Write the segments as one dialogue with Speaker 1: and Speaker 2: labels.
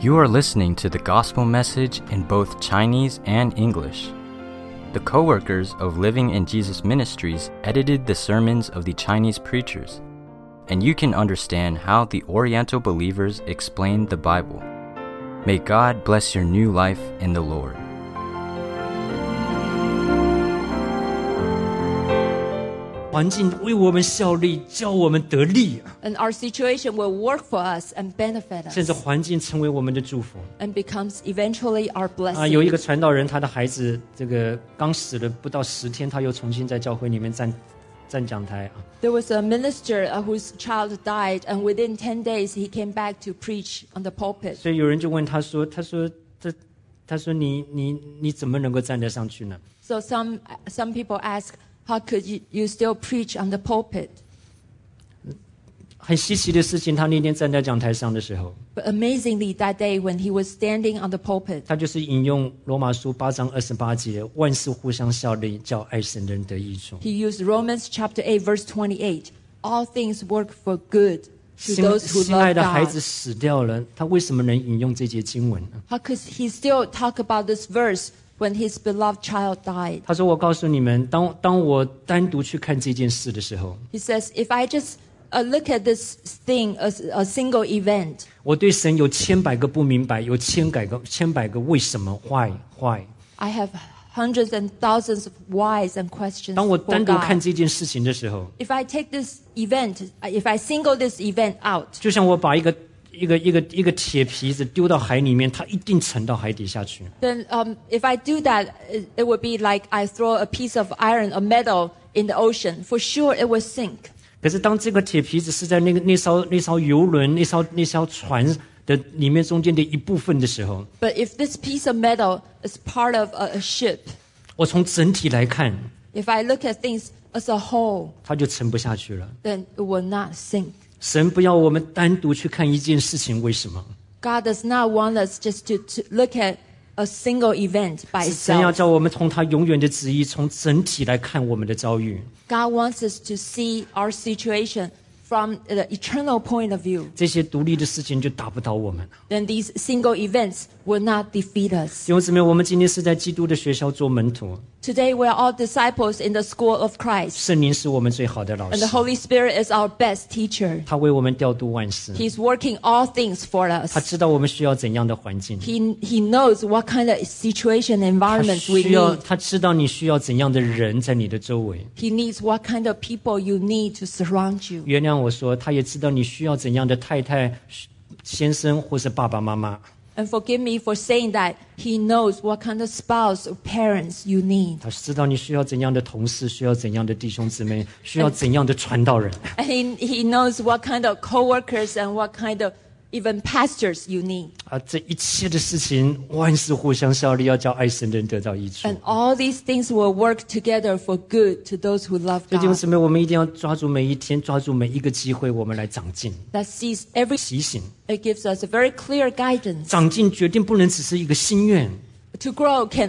Speaker 1: You are listening to the gospel message in both Chinese and English. The co-workers of Living in Jesus Ministries edited the sermons of the Chinese preachers, and you can understand how the Oriental believers explained the Bible. May God bless your new life in the Lord.
Speaker 2: 环境为我们效力，叫我们得力，
Speaker 3: And our situation will work for us and benefit
Speaker 2: 甚至
Speaker 3: us
Speaker 2: 环境成为我们的祝福。
Speaker 3: and becomes eventually our
Speaker 2: 有一
Speaker 3: blessing.
Speaker 2: 个传道人，他的孩子刚死了不到10天，他又重新在教会里面站讲台。
Speaker 3: There was a minister whose child died, and within 10 days he came back to preach on the pulpit.
Speaker 2: 所以有人就问他说：“你怎么能够站得上去呢？”
Speaker 3: So some people ask, how could you still preach on the pulpit?
Speaker 2: 很稀奇的事情，他那天站在讲台上的时候，
Speaker 3: But amazingly, that day when he was standing on the pulpit,
Speaker 2: 他就是引用罗马书8章28节：“万事互相效力，叫爱神人得益处。”
Speaker 3: he used Romans chapter 8, verse 28. All things work for good to
Speaker 2: 心
Speaker 3: those who
Speaker 2: 心爱
Speaker 3: love
Speaker 2: 的孩
Speaker 3: God.
Speaker 2: 子死掉了，他为什么能引用这节经文呢？
Speaker 3: How could he still talk about this verse when his beloved child died?
Speaker 2: 他说：“我告诉你们，当我单独去看这件事的时候，
Speaker 3: He says, if I just look at this thing as a single event,
Speaker 2: 我对神有1,000,000个不明白，有千百个为什么 why。
Speaker 3: I have hundreds and thousands of whys and questions
Speaker 2: 当我
Speaker 3: for
Speaker 2: 单独看
Speaker 3: God.
Speaker 2: 这件事情的时候，
Speaker 3: If I take this event, if I single this event out,
Speaker 2: 就像我把一个铁皮子丢到海里面，它一定沉到海底下去。
Speaker 3: then if I do that, it would be like I throw a piece of iron, a metal in the ocean. For sure, it will sink.
Speaker 2: 可是当这个铁皮子是在那艘游轮、那艘船的里面中间的一部分的时候，
Speaker 3: But if this piece of metal is part of a ship,
Speaker 2: 我从整体来看，
Speaker 3: if I look at things as a whole,
Speaker 2: 它就沉不下去了。
Speaker 3: then it will not sink.
Speaker 2: 神不要我们单独去看一件事情，为什么？
Speaker 3: God does not want us just to look at a single event by
Speaker 2: 神要
Speaker 3: itself.
Speaker 2: 叫我们从他永远的旨意，从整体来看我们的遭遇。
Speaker 3: God wants us to see our situation from the eternal point of view.
Speaker 2: 这些独立的事情就打不倒我们。
Speaker 3: Then these single events will not defeat us.
Speaker 2: 弟兄姊妹，我们今天是在基督的学校做门徒，
Speaker 3: Today we are all disciples in the school of Christ.
Speaker 2: 圣灵是我们最好的老
Speaker 3: And
Speaker 2: 师
Speaker 3: the， Holy Spirit is our best teacher.
Speaker 2: 他为我们调度万事，
Speaker 3: He's working all things for
Speaker 2: 他
Speaker 3: us.
Speaker 2: 知道我们需要怎样的环境，
Speaker 3: He knows what kind of situation and
Speaker 2: 他
Speaker 3: environment we
Speaker 2: 需要
Speaker 3: need.
Speaker 2: 他知道你需要怎样的人在你的周围。
Speaker 3: He needs what kind of people you need to surround you.
Speaker 2: 原谅我说，他也知道你需要怎样的太太、先生或是爸爸妈妈。
Speaker 3: And forgive me for saying that. He knows what kind of spouse or parents you need.
Speaker 2: 他知道你需要怎样的同事，需要怎样的弟兄姊妹，需要怎样的传道人。
Speaker 3: And he knows what kind of co-workers and what kind of even pastors you need.
Speaker 2: 这一切的事情，万事互相效力，要叫爱神的人得到益处。
Speaker 3: And all these things will work together for good to those who love
Speaker 2: 所以弟兄
Speaker 3: God.
Speaker 2: 姊妹，我们一定要抓住每一天，抓住每一个机会，我们来长进、
Speaker 3: That sees every.
Speaker 2: 提醒。
Speaker 3: It gives us a very clear guidance.
Speaker 2: 长进决定不能只是一个心愿，
Speaker 3: To grow can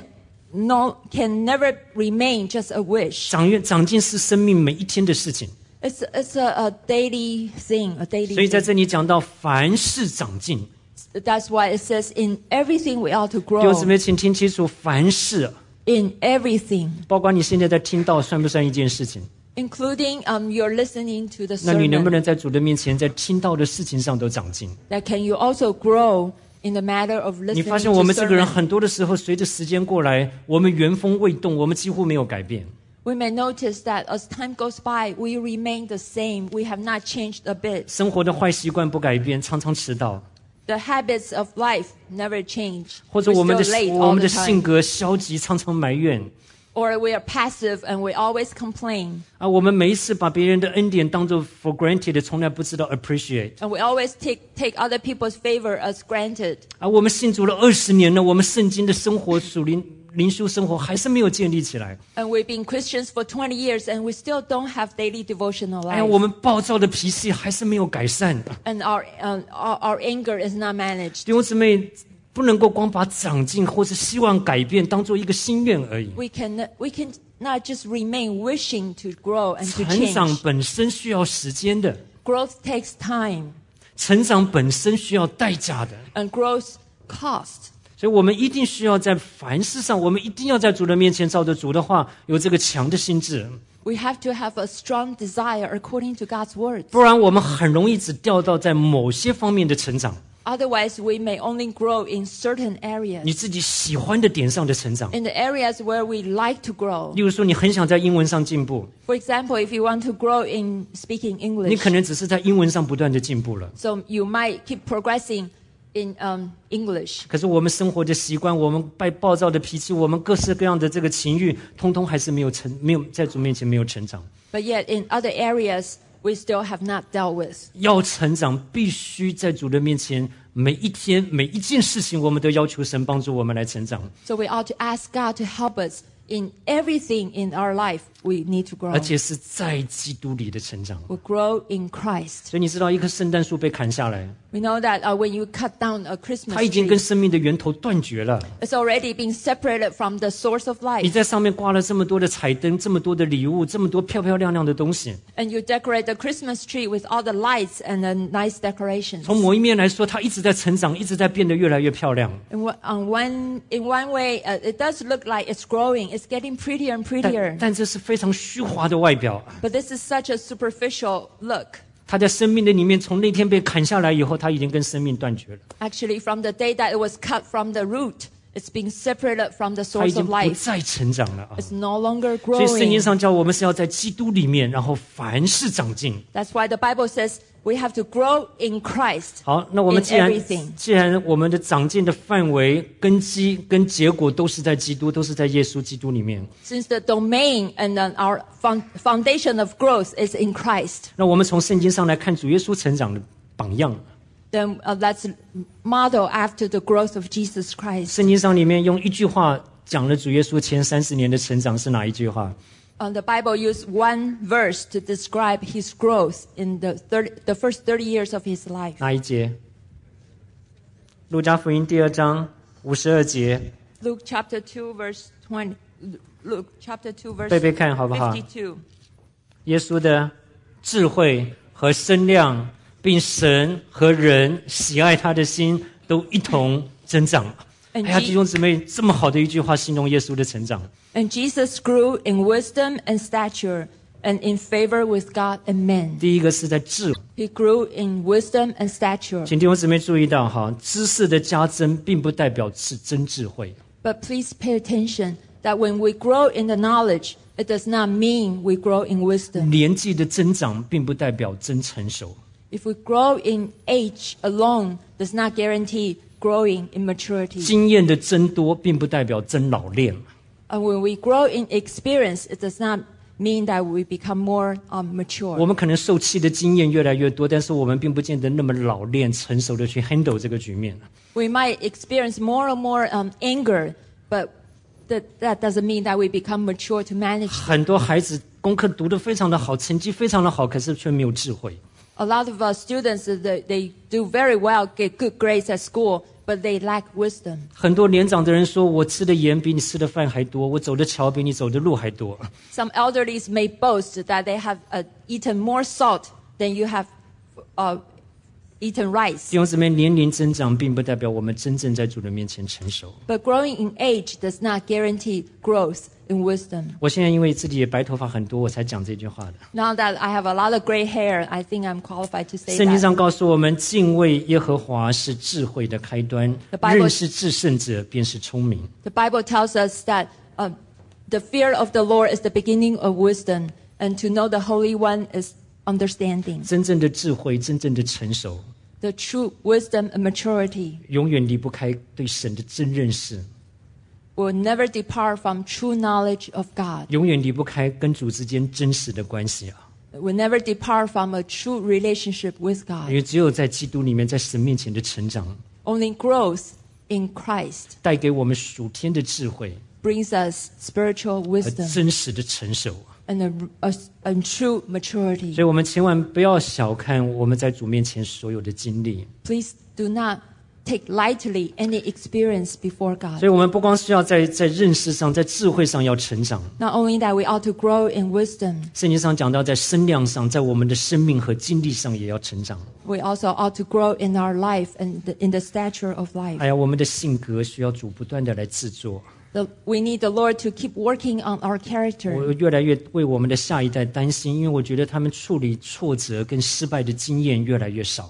Speaker 3: never remain just a wish.
Speaker 2: 长进是生命每一天的事情。
Speaker 3: It's a daily thing, a daily
Speaker 2: 所以在
Speaker 3: thing.
Speaker 2: 这里讲到凡事长进，
Speaker 3: That's why it says in everything we ought to
Speaker 2: 弟兄姊
Speaker 3: grow.
Speaker 2: 妹，请听清楚，凡事，
Speaker 3: In everything,
Speaker 2: 包括你现在在听到，算不算一件事情？
Speaker 3: including you're listening to the
Speaker 2: 那你能不
Speaker 3: sermon.
Speaker 2: 能在主的面前，在听到的事情上都长进？
Speaker 3: That can you also grow in the matter of
Speaker 2: 你
Speaker 3: listening
Speaker 2: 发
Speaker 3: to
Speaker 2: 现我们这个人
Speaker 3: sermon.
Speaker 2: 很多的时候，随着时间过来，我们原封未动，我们几乎没有改变。
Speaker 3: We may notice that as time goes by, we remain the same. We have not changed a bit.
Speaker 2: 生活的坏习惯不改变，常常迟到，
Speaker 3: The habits of life never change.
Speaker 2: 或者
Speaker 3: We're
Speaker 2: 我们
Speaker 3: still late
Speaker 2: 的
Speaker 3: all the
Speaker 2: 性
Speaker 3: time.
Speaker 2: 格消极，常常埋怨。
Speaker 3: Or we are passive and we always complain.
Speaker 2: 我们每一次把别人的恩典当作 for granted， 从来不知道 appreciate。
Speaker 3: And we always take other people's favor as granted.
Speaker 2: 我们信主了20年了，我们圣经的生活、属灵修生活还是没有建立起来。
Speaker 3: And we've been Christians for 20 years and we still don't have daily devotional
Speaker 2: 我
Speaker 3: life.
Speaker 2: 们暴躁的脾气还是没有改善。
Speaker 3: And our anger is not managed.
Speaker 2: 弟兄姊妹，不能够光把长进或是希望改变当做一个心愿而已。
Speaker 3: We can not just remain wishing to grow and to
Speaker 2: 成长
Speaker 3: change.
Speaker 2: 本身需要时间的，
Speaker 3: Growth takes time.
Speaker 2: 成长本身需要代价的。
Speaker 3: And growth cost.
Speaker 2: 所以我们一定需要在凡事上，我们一定要在主的面前照着主的话，有这个强的心智，
Speaker 3: We have to have a strong desire according to God's words.
Speaker 2: 不然我们很容易只掉到在某些方面的成长，
Speaker 3: Otherwise, we may only grow in certain areas.
Speaker 2: 你自己喜欢的点上的成长。
Speaker 3: In the areas where we like to grow.
Speaker 2: 例如说，你很想在英文上进步，
Speaker 3: For example, if you want to grow in speaking
Speaker 2: 你
Speaker 3: English,
Speaker 2: 可能只是在英文上不断的进步了。
Speaker 3: so you might keep progressing in English.
Speaker 2: 可是我们生活的习惯，我们暴躁的脾气，我们各式各样的这个情欲，通通还是没有在主面前没有成长。
Speaker 3: But yet in other areas, we still have not dealt with.
Speaker 2: 要成长，必须在主的面前，每一天每一件事情，我们都要求神帮助我们来成长，
Speaker 3: So we ought to ask God to help us in everything in our life. We need to grow.
Speaker 2: 而且是在基督里的成长。
Speaker 3: We grow in Christ.
Speaker 2: 所以你知道，一棵圣诞树被砍下来，
Speaker 3: We know that when you cut down a
Speaker 2: 它
Speaker 3: Christmas
Speaker 2: 已经跟
Speaker 3: tree,
Speaker 2: 生命的源头断绝了。
Speaker 3: it's already been separated from the source of
Speaker 2: 你
Speaker 3: life.
Speaker 2: 在上面挂了这么多的彩灯，这么多的礼物，这么多漂漂亮亮的东西。
Speaker 3: And you decorate the Christmas tree with all the lights and the nice decorations.
Speaker 2: 从某一面来说，它一直在成长，一直在变得越来越漂亮。
Speaker 3: In one way, it does look like it's growing. It's getting prettier and prettier.
Speaker 2: 但这是非常虚华的外表。
Speaker 3: But this is such a superficial look.
Speaker 2: 它在生命的里面，从那天被砍下来以后，它已经跟生命断绝了。
Speaker 3: Actually, from the day that it was cut from the root, it's being separated from the
Speaker 2: 它已
Speaker 3: source
Speaker 2: 经
Speaker 3: of
Speaker 2: 不
Speaker 3: life.
Speaker 2: 再成长了啊！
Speaker 3: It's no longer
Speaker 2: 所以圣经
Speaker 3: growing.
Speaker 2: 上教我们是要在基督里面，然后凡事长进。
Speaker 3: That's why the Bible says we have to grow in Christ.
Speaker 2: 好，那我们
Speaker 3: In
Speaker 2: 既然我们的长进的范围、根基跟结果都是在基督，都是在耶稣基督里面，
Speaker 3: Since the domain and then our foundation of growth is in Christ,
Speaker 2: 那我们从圣经上来看主耶稣成长的榜样。
Speaker 3: then let's model after the growth of Jesus Christ.
Speaker 2: 圣经上里面用一句话讲了主耶稣前30年的成长是哪一句话？
Speaker 3: The Bible used one verse to describe his growth in the first 30 years of his life.
Speaker 2: 哪一节？路加福音第2章52节，
Speaker 3: Luke chapter 2 verse 20. Luke chapter 2verse
Speaker 2: 背背看好不好？
Speaker 3: 52.
Speaker 2: 耶稣的智慧和身量，并神和人喜爱他的心都一同增长。哎呀，弟兄姊妹，这么好的一句话形容耶稣的成长。
Speaker 3: And Jesus grew in wisdom and stature and in favor with God and men.
Speaker 2: 第一个是在智，
Speaker 3: He grew in wisdom and stature.
Speaker 2: 请弟兄姊妹注意到哈，知识的加增并不代表是真智慧。
Speaker 3: But please pay attention that when we grow in the knowledge, it does not mean we grow in wisdom.
Speaker 2: 年纪的增长并不代表真成熟。
Speaker 3: If we grow in age alone, does not guarantee growing in maturity.
Speaker 2: 经验的增多并不代表真老练。
Speaker 3: And when we grow in experience, it does not mean that we become more
Speaker 2: 我
Speaker 3: mature.
Speaker 2: 们可能受气的经验越来越多，但是我们并不见得那么老练、成熟的去 handle 这个局面。
Speaker 3: We might experience more and more anger, but that doesn't mean that we become mature to manage.
Speaker 2: 很多孩子功课读得非常的好，成绩非常的好，可是却没有智慧。
Speaker 3: A lot of students, they do very well, get good grades at school, but they lack wisdom.
Speaker 2: 很多年长的人说：“我吃的盐比你吃的饭还多，我走的桥比你走的路还多。
Speaker 3: Some elderlies may boast that they have eaten more salt than you have eaten ” rice.
Speaker 2: 弟兄姊妹，年龄增长并不代表我们真正在主的面前成熟。
Speaker 3: But growing in age does not guarantee growth in wisdom.
Speaker 2: 我现在因为自己也白头发很多，我才讲这句话的。
Speaker 3: Now that I have a lot of gray hair, I think I'm qualified to say
Speaker 2: 圣经
Speaker 3: that.
Speaker 2: 上告诉我们，敬畏耶和华是智慧的开端，
Speaker 3: The Bible-
Speaker 2: 认识至圣者便是聪明。
Speaker 3: The Bible tells us that the fear of the Lord is the beginning of wisdom, and to know the Holy One is understanding.
Speaker 2: 真正的智慧，真正的成熟，
Speaker 3: The true wisdom and maturity
Speaker 2: 永远离不开对神的真认识，
Speaker 3: will never depart from true knowledge of God.
Speaker 2: 永远离不开跟主之间真实的关系啊！
Speaker 3: It will never depart from a true relationship with
Speaker 2: 因
Speaker 3: God.
Speaker 2: 为只有在基督里面，在神面前的成长，
Speaker 3: Only growth in Christ
Speaker 2: 带给我们属天的智慧
Speaker 3: brings us spiritual
Speaker 2: 和
Speaker 3: wisdom
Speaker 2: 真实的成熟。
Speaker 3: and a true maturity.
Speaker 2: 所以，我们千万不要小看我们在主面前所有的经历。
Speaker 3: Please do not take lightly any experience before God.
Speaker 2: 所以我们不光是要在认识上，在智慧上要成长，
Speaker 3: Not only that, we ought to grow in wisdom.
Speaker 2: 圣经上讲到在身量上，在我们的生命和经历上也要成长。
Speaker 3: We also ought to grow in our life and in the stature of life.
Speaker 2: 还有我们的性格需要主不断的来制作。
Speaker 3: We need the Lord to keep working on our
Speaker 2: 我
Speaker 3: character.
Speaker 2: 越来越为我们的下一代担心，因为我觉得他们处理挫折跟失败的经验越来越少。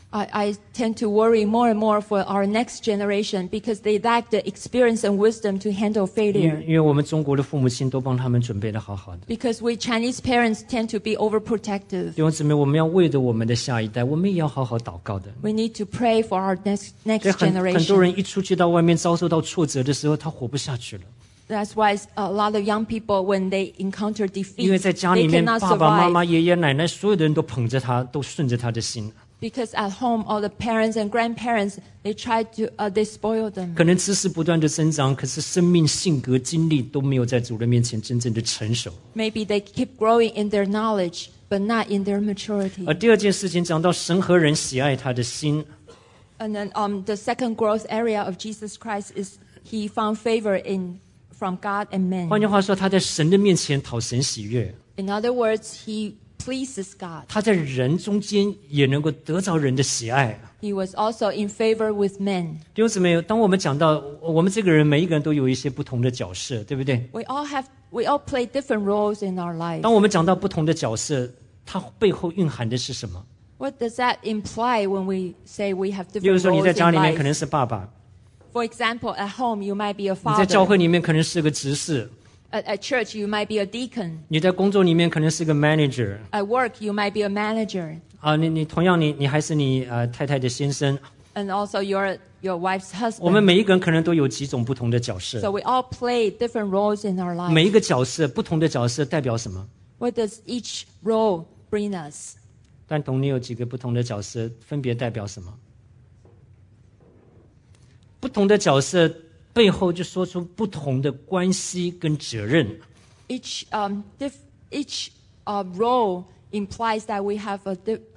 Speaker 3: I tend to worry more and more for our next generation because they lack the experience and wisdom to handle
Speaker 2: 因
Speaker 3: failure.
Speaker 2: 为我们中国的父母亲都帮他们准备的好好的。
Speaker 3: Because we Chinese parents tend to be overprotective.
Speaker 2: 弟兄姊妹，我们要为着我们的下一代，我们也要好好祷告的。
Speaker 3: We need to pray for our next
Speaker 2: 所以很多
Speaker 3: generation.
Speaker 2: 人一出去到外面遭受到挫折的时候，他活不下去了。
Speaker 3: That's why a lot of young people, when they encounter
Speaker 2: 因为
Speaker 3: defeat,
Speaker 2: 在家里
Speaker 3: they
Speaker 2: 面，
Speaker 3: cannot
Speaker 2: 爸爸妈
Speaker 3: survive.
Speaker 2: 妈、爷爷奶奶，所有的人都捧着他，都顺着他的心。
Speaker 3: Because at home, all the parents and grandparents, they try to, they spoil them.
Speaker 2: 可能知识不断的增长，可是生命、性格、经历都没有在主的面前真正的成熟。
Speaker 3: Maybe they keep growing in their knowledge, but not in their maturity.
Speaker 2: 而第二件事情讲到神和人喜爱他的心，
Speaker 3: And then the second growth area of Jesus Christ is he found favor from God and men.
Speaker 2: 换句话说，他在神的面前讨神喜悦，
Speaker 3: In other words, he pleases God.
Speaker 2: 他在人中间也能够得着人的喜爱。
Speaker 3: He was also in favor with men.
Speaker 2: 弟兄姊妹，当我们讲到我们这个人，每一个人都有一些不同的角色，对不对？
Speaker 3: We all play different roles in our life.
Speaker 2: 当我们讲到不同的角色，它背后蕴含的是什么？
Speaker 3: What does that imply when we say we have
Speaker 2: 比如
Speaker 3: different
Speaker 2: 说你在
Speaker 3: roles
Speaker 2: 家
Speaker 3: in
Speaker 2: 里面可
Speaker 3: life?
Speaker 2: 能是爸爸，
Speaker 3: For example, at home you might be a
Speaker 2: 你在教
Speaker 3: father.
Speaker 2: 会里面可能是个执事，
Speaker 3: At church you might be a deacon.
Speaker 2: 你在工作里面可能是个 manager。
Speaker 3: At work you might be a manager.
Speaker 2: 啊，你同样你还是你太太的先生，
Speaker 3: And also your wife's
Speaker 2: 我们
Speaker 3: husband.
Speaker 2: 每一个人可能都有几种不同的角色，
Speaker 3: So we all play different roles in our
Speaker 2: 每
Speaker 3: life.
Speaker 2: 一个角色不同的角色代表什么？
Speaker 3: What does each role bring us?
Speaker 2: 但懂你有几个不同的角色，分别代表什么？不同的角色背后就说出不同的关系跟责任。
Speaker 3: Each role implies that we have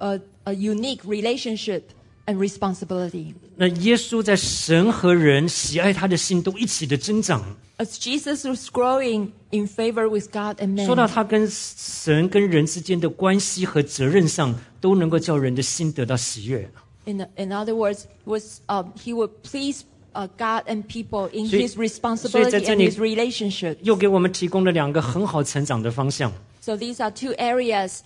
Speaker 3: a unique relationship and responsibility.
Speaker 2: 那耶稣在神和人喜爱他的心都一起的增长。
Speaker 3: As Jesus was growing in favor with God and
Speaker 2: 说到
Speaker 3: men,
Speaker 2: 他跟神跟人之间的关系和责任上，都能够叫人的心得到喜悦。
Speaker 3: in other words, he would please God and people in
Speaker 2: 所以-
Speaker 3: his
Speaker 2: 所以
Speaker 3: responsibility
Speaker 2: 在这
Speaker 3: and
Speaker 2: 里-
Speaker 3: his relationship.
Speaker 2: 又给我们提供了两个很好成长的方向，
Speaker 3: So these are two areas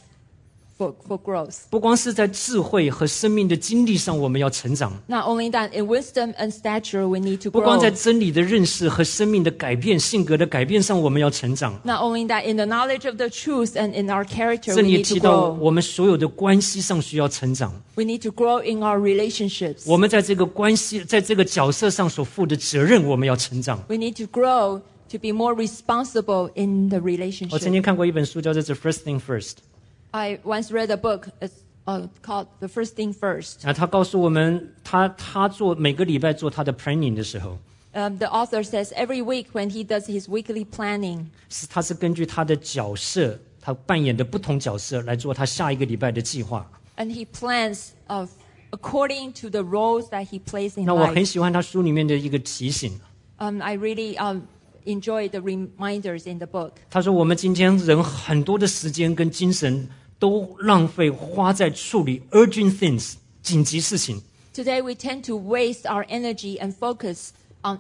Speaker 3: for growth.
Speaker 2: 不光是在智慧和生命的经历上我们要成长，
Speaker 3: Not only that, in wisdom and stature we need to
Speaker 2: 不光
Speaker 3: grow.
Speaker 2: 在真理的认识和生命的改变、性格的改变上我们要成长。
Speaker 3: Not only that, in the knowledge of the truth and in our character
Speaker 2: 这
Speaker 3: we
Speaker 2: 里
Speaker 3: need
Speaker 2: 提
Speaker 3: to
Speaker 2: 到
Speaker 3: grow.
Speaker 2: 我们所有的关系上需要成长，
Speaker 3: We need to grow in our relationships.
Speaker 2: 我们在这个关系、在这个角色上所负的责任，我们要成长。
Speaker 3: We need to grow to be more responsible in the
Speaker 2: 我曾
Speaker 3: relationship.
Speaker 2: 经看过一本书，叫做《The First Thing First》。
Speaker 3: I once read a book called The First Thing First.
Speaker 2: 他告诉我们，他做每个礼拜做他的 planning 的时候，
Speaker 3: The author says every week when he does his weekly planning,
Speaker 2: 他是根据他的角色，他扮演的不同角色来做他下一个礼拜的计划。
Speaker 3: and he plans according to the roles that he plays in
Speaker 2: 那我很
Speaker 3: life.
Speaker 2: 喜欢他书里面的一个提醒，
Speaker 3: I really enjoy the reminders in the book.
Speaker 2: 他说我们今天人很多的时间跟精神都浪费花在处理 urgent things 紧急事情，
Speaker 3: Today we tend to waste our energy and focus on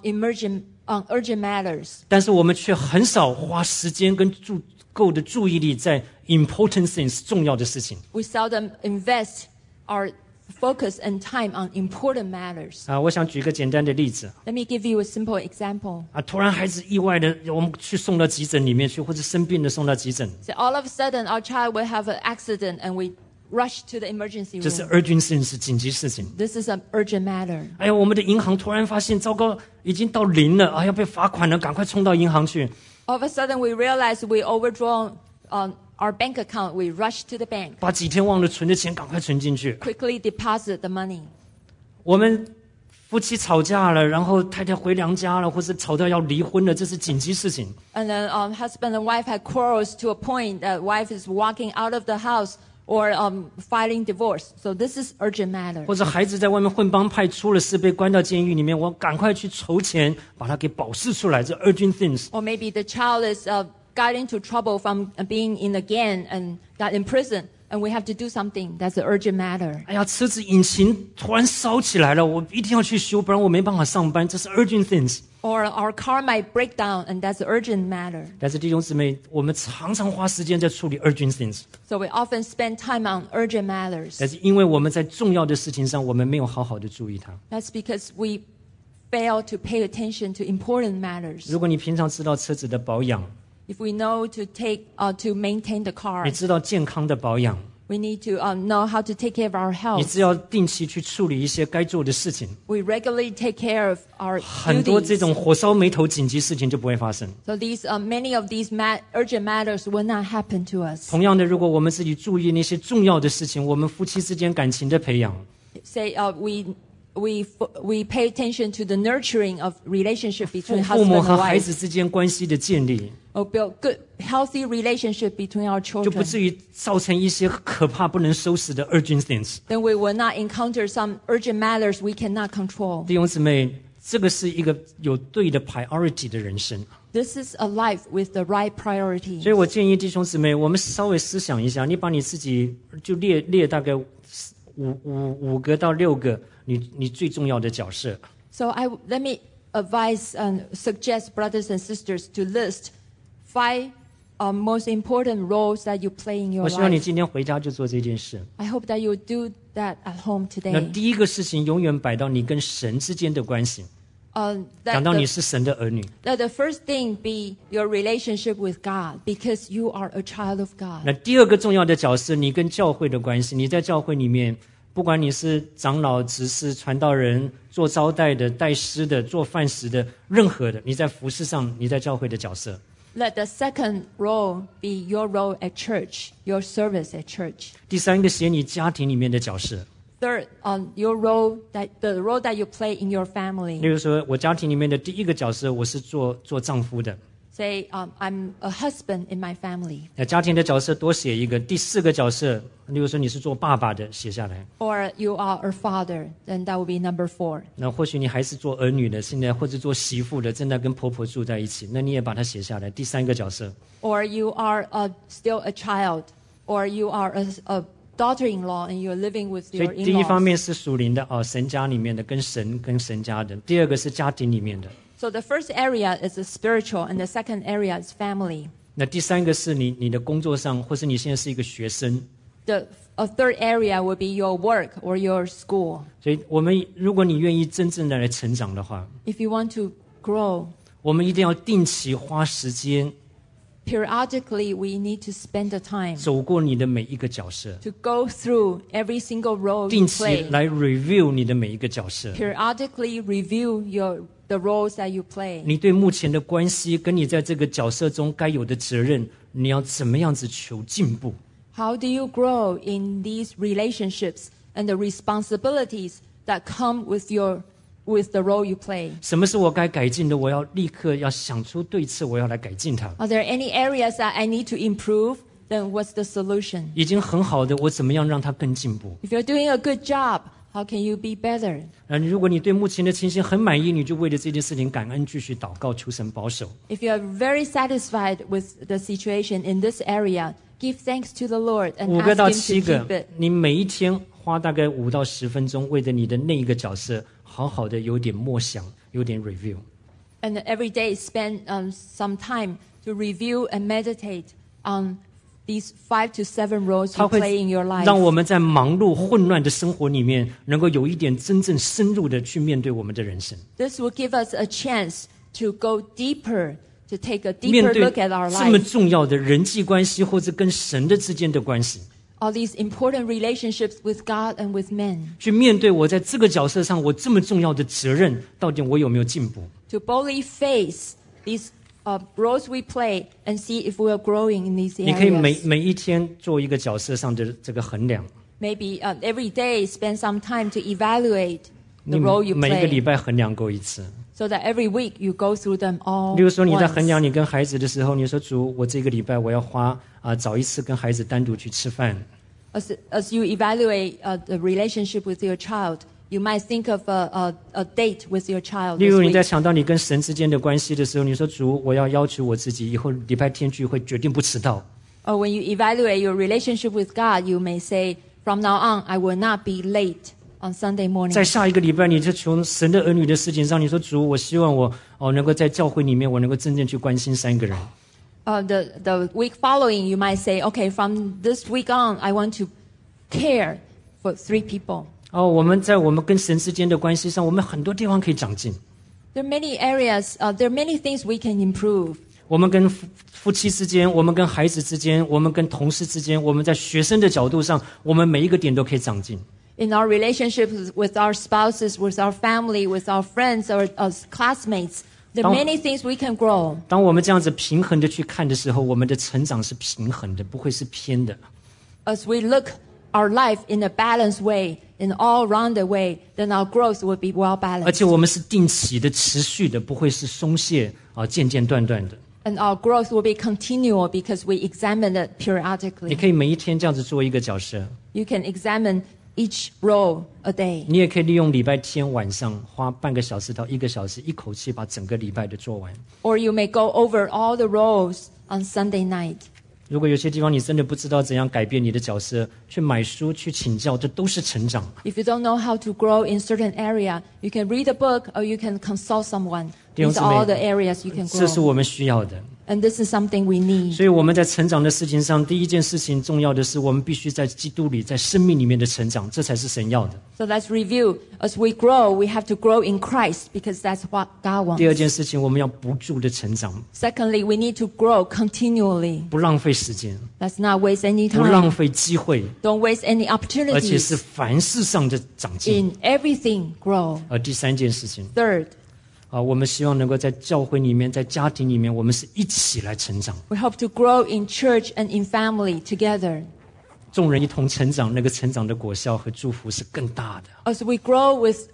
Speaker 3: urgent matters.
Speaker 2: 但是我们却很少花时间跟够的注意力在 important things 重要的事情。
Speaker 3: We seldom invest our focus and time on important matters.
Speaker 2: 我想举一个简单的例子
Speaker 3: Let me give you a simple example.
Speaker 2: 突然孩子意外的，我们去送到急诊里面去，或者生病了送到急诊，
Speaker 3: So all of a sudden, our child will have an accident and we rush to the emergency
Speaker 2: 这是
Speaker 3: room.
Speaker 2: urgent things 是紧急事情。
Speaker 3: This is an urgent matter.
Speaker 2: 哎呀，我们的银行突然发现，糟糕，已经到0了，要被罚款了，赶快冲到银行去。
Speaker 3: All of a sudden, we realize we overdrawn our bank account. We rush to the bank,
Speaker 2: 把几天忘了存的钱赶快存进去。
Speaker 3: quickly deposit the money.
Speaker 2: 我们夫妻吵架了，然后太太回娘家了，或是吵到要离婚了，这是紧急事情。
Speaker 3: And then husband and wife had quarrels to a point that wife is walking out of the house or filing divorce. So this is urgent matter.
Speaker 2: 或者孩子在外面混帮派出了事，被关到监狱里面，我赶快去筹钱把他给保释出来，这 urgent things。
Speaker 3: Or maybe the child is got into trouble from being in a gang and got in prison, and we have to do something. That's an urgent matter.
Speaker 2: 哎呀，车子引擎突然烧起来了，我一定要去修，不然我没办法上班，这是 urgent things。
Speaker 3: Or our car might break down, and that's an urgent matter.
Speaker 2: 但是弟兄姊妹，我们常常花时间在处理 urgent things，
Speaker 3: So we often spend time on urgent matters.
Speaker 2: 但是因为我们在重要的事情上，我们没有好好的注意它。
Speaker 3: That's because we fail to pay attention to important matters.
Speaker 2: 如果你平常知道车子的保养，
Speaker 3: If we know to maintain the
Speaker 2: 你
Speaker 3: car,
Speaker 2: 知道健康的保养，
Speaker 3: we need to know how to take care of our
Speaker 2: 你
Speaker 3: health.
Speaker 2: 只要定期去处理一些该做的事情，
Speaker 3: We regularly take care of our
Speaker 2: 很多这
Speaker 3: duties.
Speaker 2: 种火烧眉头紧急事情就不会发生。
Speaker 3: So many of these urgent matters will not happen to us.
Speaker 2: 同样的，如果我们自己注意那些重要的事情，我们夫妻之间感情的培养，
Speaker 3: Say we pay attention to the nurturing of relationship between
Speaker 2: 父母
Speaker 3: husband
Speaker 2: 和
Speaker 3: and
Speaker 2: 孩
Speaker 3: wife,
Speaker 2: 子之间关系的建立，
Speaker 3: or build good, healthy relationship between our
Speaker 2: 就不
Speaker 3: children.
Speaker 2: 至于造成一些可怕不能收拾的 urgent things。
Speaker 3: Then we will not encounter some urgent matters we cannot control.
Speaker 2: 弟兄姊妹，这个是一个有对的 priority 的人生。
Speaker 3: This is a life with the right
Speaker 2: 所
Speaker 3: priority.
Speaker 2: 以我建议弟兄姊妹，我们稍微思想一下，你把你自己就列大概五个到6个你最重要的角色。
Speaker 3: So let me advise and suggest brothers and sisters to list 5 most important roles that you play in
Speaker 2: 我
Speaker 3: your
Speaker 2: 希望你
Speaker 3: life.
Speaker 2: 今天回家就做这件事。
Speaker 3: I hope that you do that at home
Speaker 2: 那
Speaker 3: today.
Speaker 2: 第一个事情永远摆到你跟神之间的关系，
Speaker 3: That
Speaker 2: 讲到你是神的儿女。
Speaker 3: the first thing be your relationship with God, because you are a child of God.
Speaker 2: 那第二个重要的角色，你跟教会的关系，你在教会里面，不管你是长老、执事、传道人、做招待的、带诗的、做饭食的，任何的，你在服事上，你在教会的角色。
Speaker 3: Let the second role be your role at church, your service at church.
Speaker 2: 第三个写你家庭里面的角色，
Speaker 3: Third, the role that you play in your
Speaker 2: 例
Speaker 3: family.
Speaker 2: 如说，我家庭里面的第一个角色，我是做丈夫的。
Speaker 3: Say, I'm a husband in my family.
Speaker 2: 那家庭的角色多写一个。第4个角色，例如说你是做爸爸的，写下来。
Speaker 3: Or you are a father, then that would be number 4.
Speaker 2: 那或许你还是做儿女的，现在或者做媳妇的，正在跟婆婆住在一起，那你也把它写下来。第3个角色。
Speaker 3: Or you are still a child, or you are a daughter-in-law and you're living with
Speaker 2: 所以
Speaker 3: your
Speaker 2: 第一方
Speaker 3: in-laws.
Speaker 2: 面是属灵的神家里面的，跟神家的；第二个是家庭里面的。
Speaker 3: So the first area is the spiritual, and the second area is family.
Speaker 2: 那第3个是你的工作上，或是你现在是一个学生。
Speaker 3: A third area would be your work or your school.
Speaker 2: 所以如果你愿意真正的来成长的话，
Speaker 3: If you want to grow,
Speaker 2: 我们一定要定期花时间
Speaker 3: periodically we need to spend the time
Speaker 2: 走过你的每一个角色，
Speaker 3: to go through every single role
Speaker 2: 定
Speaker 3: you
Speaker 2: 期
Speaker 3: play.
Speaker 2: 来 review 你的每一个角色。
Speaker 3: Periodically review the roles that you play.
Speaker 2: 你对目前的关系跟你在这个角色中该有的责任，你要怎么样子求进步？
Speaker 3: How do you grow in these relationships and the responsibilities that come with the role you play?
Speaker 2: 什么是我该改进的？我要立刻要想出对策，我要来改进它。
Speaker 3: Are there any areas that I need to improve? Then what's the solution?
Speaker 2: 已经很好的，我怎么样让它更进步？
Speaker 3: If you're doing a good job, how can you be better?
Speaker 2: 如果你对目前的情形很满意，你就为了这件事情感恩，继续祷告，求神保守。
Speaker 3: If you are very satisfied with the situation in this area, give thanks to the Lord and
Speaker 2: 5个到
Speaker 3: ask
Speaker 2: 7
Speaker 3: Him to
Speaker 2: 个
Speaker 3: keep it.，
Speaker 2: 你每一天花大概5到10分钟，为了你的那一个角色，好好的有点默想，有点 review。
Speaker 3: And every day spend some time to review and meditate on these 5 to 7 roles
Speaker 2: 它
Speaker 3: you
Speaker 2: 会
Speaker 3: play in your life.
Speaker 2: 让我们在忙碌混乱的生活里面，能够有一点真正深入的去面对我们的人生。
Speaker 3: This will give us a chance to go deeper, to take a
Speaker 2: 面
Speaker 3: deeper
Speaker 2: 对
Speaker 3: look at our
Speaker 2: 这么
Speaker 3: life.
Speaker 2: 重要的人际关系，或者跟神的之间的关系，
Speaker 3: All these important relationships with God and with men.
Speaker 2: 去面对我在这个角色上我这么重要的责任，到底我有没有进步？
Speaker 3: To boldly face these roles we play and see if we are growing in these
Speaker 2: 你可以
Speaker 3: areas.
Speaker 2: 每一天做一个角色上的这个衡量，
Speaker 3: Maybe every day spend some time to evaluate
Speaker 2: 你
Speaker 3: the role you
Speaker 2: 每一个礼
Speaker 3: play,
Speaker 2: 拜衡量过一次。
Speaker 3: so that every week you go through them all
Speaker 2: 例如说你在衡
Speaker 3: once.
Speaker 2: 量你跟孩子的时候，你说主，我这个礼拜我要找一次跟孩子单独去吃饭。
Speaker 3: As you evaluate the relationship with your child, you might think of a date with your child
Speaker 2: 例
Speaker 3: this
Speaker 2: 如你在
Speaker 3: week.
Speaker 2: 想到你跟神之间的关系的时候，你说主，我要求我自己以后礼拜天聚会决定不迟到。
Speaker 3: Or when you evaluate your relationship with God, you may say, from now on, I will not be late on Sunday morning.
Speaker 2: 在下一个礼拜，你就求神的儿女的事情上，你说主，我希望我能够在教会里面，我能够真正去关心3个人。
Speaker 3: The week following, you might say, okay, from this week on, I want to care for 3 people.
Speaker 2: 我们在我们跟神之间的关系上，我们很多地方可以长进。
Speaker 3: There are many areas, there are many things we can improve.
Speaker 2: 我们跟夫妻之间，我们跟孩子之间，我们跟同事之间，我们在学生的角度上，我们每一个点都可以长进。
Speaker 3: In our relationships with our spouses, with our family, with our friends, or as classmates, there are many things we can grow.
Speaker 2: 当我们这样子平衡的去看的时候，我们的成长是平衡的，不会是偏的。
Speaker 3: As we look our life in a balanced way, in an all-rounded way, then our growth will be well
Speaker 2: 而
Speaker 3: balanced.
Speaker 2: 且我们是定期的、持续的，不会是松懈间间断断的。
Speaker 3: And our growth will be continual because we examine it
Speaker 2: 你
Speaker 3: periodically.
Speaker 2: 可以每一天这样子做一个角色，
Speaker 3: You can examine each role a day.
Speaker 2: 你也可以利用礼拜天晚上花半个小时到1个小时，一口气把整个礼拜的做完。
Speaker 3: Or you may go over all the roles on Sunday night.
Speaker 2: 如果有些地方你真的不知道怎样改变你的角色，去买书、去请教，这都是成长。
Speaker 3: If you don't know how to grow in certain area, you can read a book or you can consult someone.
Speaker 2: 弟兄
Speaker 3: These
Speaker 2: 姊
Speaker 3: are
Speaker 2: 妹，
Speaker 3: all the areas you can
Speaker 2: 这是
Speaker 3: grow.
Speaker 2: 我们需要的。
Speaker 3: And this is something we need.
Speaker 2: 所以我们在成长的事情上，第一件事情重要的是，我们必须在基督里，在生命里面的成长，这才是神要的。
Speaker 3: So let's review. As we grow, we have to grow in Christ because that's what God
Speaker 2: 第二
Speaker 3: wants.
Speaker 2: 件事情，我们要不住的成长，
Speaker 3: Secondly, we need to grow continually.
Speaker 2: 不浪费时间，
Speaker 3: Let's not waste any
Speaker 2: 不浪
Speaker 3: time.
Speaker 2: 费机会，
Speaker 3: Don't waste any
Speaker 2: 而且是
Speaker 3: opportunities.
Speaker 2: 凡事上的长进。
Speaker 3: In everything, grow.
Speaker 2: 而第三件事情，
Speaker 3: Third,
Speaker 2: 我们希望能够在教会里面，在家庭里面，我们是一起来成长，
Speaker 3: we hope to grow in church and in family together.
Speaker 2: 众人一同成长，那个成长的果效和祝福是更大的。
Speaker 3: As we grow with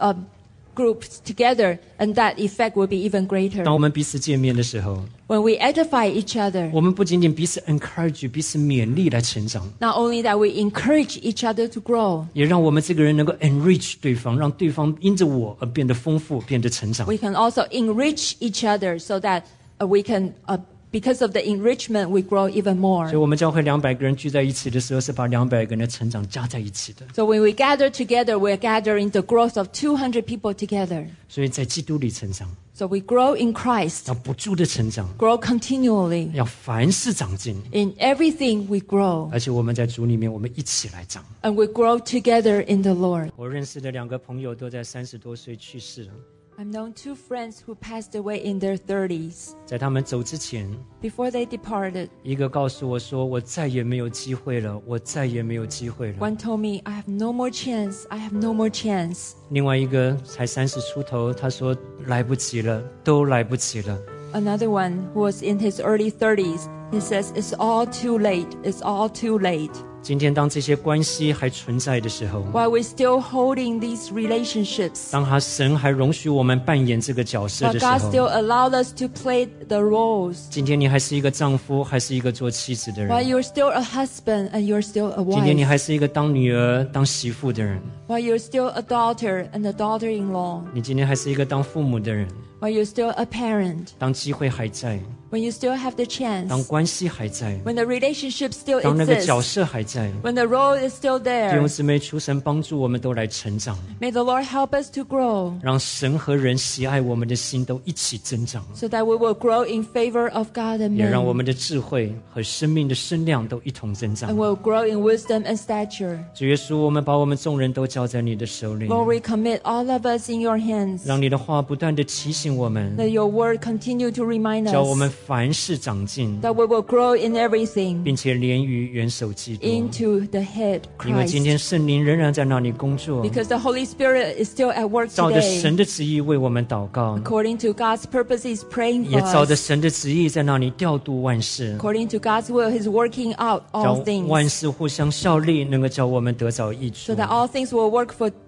Speaker 3: groups together, and that effect will be even greater.
Speaker 2: 当我们彼此见面的时候，
Speaker 3: When we edify each other,
Speaker 2: 我们不仅仅彼此 encourage、彼此勉励来成长，
Speaker 3: not only that we encourage each other to grow,
Speaker 2: 也让我们这个人能够 enrich 对方，让对方因着我而变得丰富，变得成长。
Speaker 3: we can also enrich each other so that we can, because of the enrichment, we grow even
Speaker 2: 所以
Speaker 3: more.
Speaker 2: 我们教会200个人聚在一起的时候，是把200个人的成长加在一起的。
Speaker 3: So when we gather together, we're gathering the growth of 200 people together.
Speaker 2: 所以在基督里成长，
Speaker 3: So we grow in Christ,
Speaker 2: 要不住的成长，
Speaker 3: grow continually.
Speaker 2: 要凡事长进，
Speaker 3: In everything we grow,
Speaker 2: 而且我们在主里面，我们一起来长。
Speaker 3: and we grow together in the Lord.
Speaker 2: 我认识的2个朋友都在30多岁去世了，
Speaker 3: I've known 2 friends who passed away in their 30s.
Speaker 2: 在他们走之前，
Speaker 3: Before they departed,
Speaker 2: 一个告诉我说：“我再也没有机会了，我再也没有机会了。”
Speaker 3: one told me, I have no more chance, I have no more chance.
Speaker 2: 另外一个才30出头，他说：“来不及了，都来不及了。”
Speaker 3: Another one who was in his early 30s, he says, it's all too late, it's all too late.
Speaker 2: 今天当这些关系还存在的时候，
Speaker 3: While we're still holding these relationships,
Speaker 2: 当神还容许我们扮演这个角色
Speaker 3: but
Speaker 2: 的时
Speaker 3: God
Speaker 2: 候，
Speaker 3: still allowed us to play the roles.
Speaker 2: 今天你还是一个丈夫，还是一个做妻子的
Speaker 3: While
Speaker 2: 人？
Speaker 3: you're still a husband and you're still a
Speaker 2: 今天你
Speaker 3: wife.
Speaker 2: 还是一个当女儿、当媳妇的人？
Speaker 3: While you're still a daughter and a daughter-in-law.
Speaker 2: 你今天还是一个当父母的人？
Speaker 3: While you're still a parent.
Speaker 2: 当机会还在，
Speaker 3: When you still have the chance.
Speaker 2: 当关系还在，
Speaker 3: When the relationship still
Speaker 2: 当那个角
Speaker 3: exists.
Speaker 2: 色还在，
Speaker 3: When the role is still
Speaker 2: 弟
Speaker 3: there.
Speaker 2: 兄姊妹，求神帮助我们都来成长，
Speaker 3: May the Lord help us to grow
Speaker 2: 让神和人喜爱我们的心都一起增长，
Speaker 3: so that we will grow in favor of God and
Speaker 2: 也让我
Speaker 3: men.
Speaker 2: 们的智慧和生命的声量都一同增长
Speaker 3: And。will grow in wisdom and stature.
Speaker 2: 主耶稣，我们把我们众人都交在你的手里，
Speaker 3: Lord, we commit all of us in your hands.
Speaker 2: 让你的话不断的提醒我们，
Speaker 3: That your word continue to remind
Speaker 2: 叫我
Speaker 3: us
Speaker 2: 们凡事长进，
Speaker 3: that we will grow in everything
Speaker 2: 并且连于元首基督。
Speaker 3: into the head,
Speaker 2: 因为今
Speaker 3: Christ.
Speaker 2: 天圣灵仍然在那里工作，
Speaker 3: Because the Holy Spirit is still at work
Speaker 2: 照着神
Speaker 3: today.
Speaker 2: 的旨意为我们祷告，
Speaker 3: According to God's purpose, He's praying
Speaker 2: 也
Speaker 3: for
Speaker 2: 照着
Speaker 3: us.
Speaker 2: 神的旨意在那里调度万事，
Speaker 3: According to God's will, He's working out
Speaker 2: 叫
Speaker 3: all
Speaker 2: 万
Speaker 3: things
Speaker 2: 事互相效力，能够叫我们得着益处
Speaker 3: so。that all things will work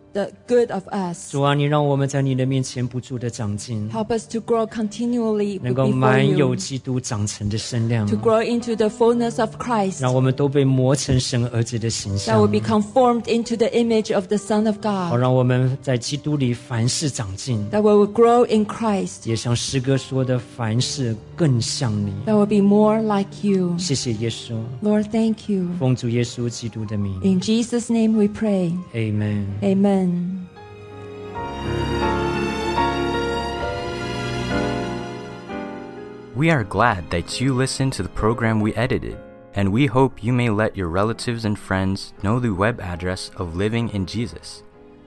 Speaker 3: the good of us.
Speaker 2: 主啊，你让我们在你的面前不住的长进，
Speaker 3: Help us to grow continually
Speaker 2: 能够
Speaker 3: before
Speaker 2: 满有
Speaker 3: you,
Speaker 2: 基督长成的身量，
Speaker 3: to grow into the fullness of Christ,
Speaker 2: 让我们都被磨成神儿子的形
Speaker 3: that
Speaker 2: 象
Speaker 3: will，be conformed into the image of the Son of
Speaker 2: 好
Speaker 3: God,
Speaker 2: 让我们在基督里凡事长进，
Speaker 3: that we will grow in Christ,
Speaker 2: 也像诗歌说的，凡事更像你。
Speaker 3: that will be more like you.
Speaker 2: 谢谢耶稣，
Speaker 3: Lord, thank you.
Speaker 2: 奉主耶稣基督的名
Speaker 3: In Jesus' name we pray.
Speaker 2: ，Amen。
Speaker 3: Amen.
Speaker 1: We are glad that you listened to the program we edited, and we hope you may let your relatives and friends know the web address of Living in Jesus,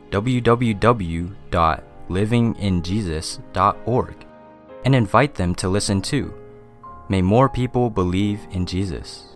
Speaker 1: www.livinginjesus.org, and invite them to listen too. May more people believe in Jesus.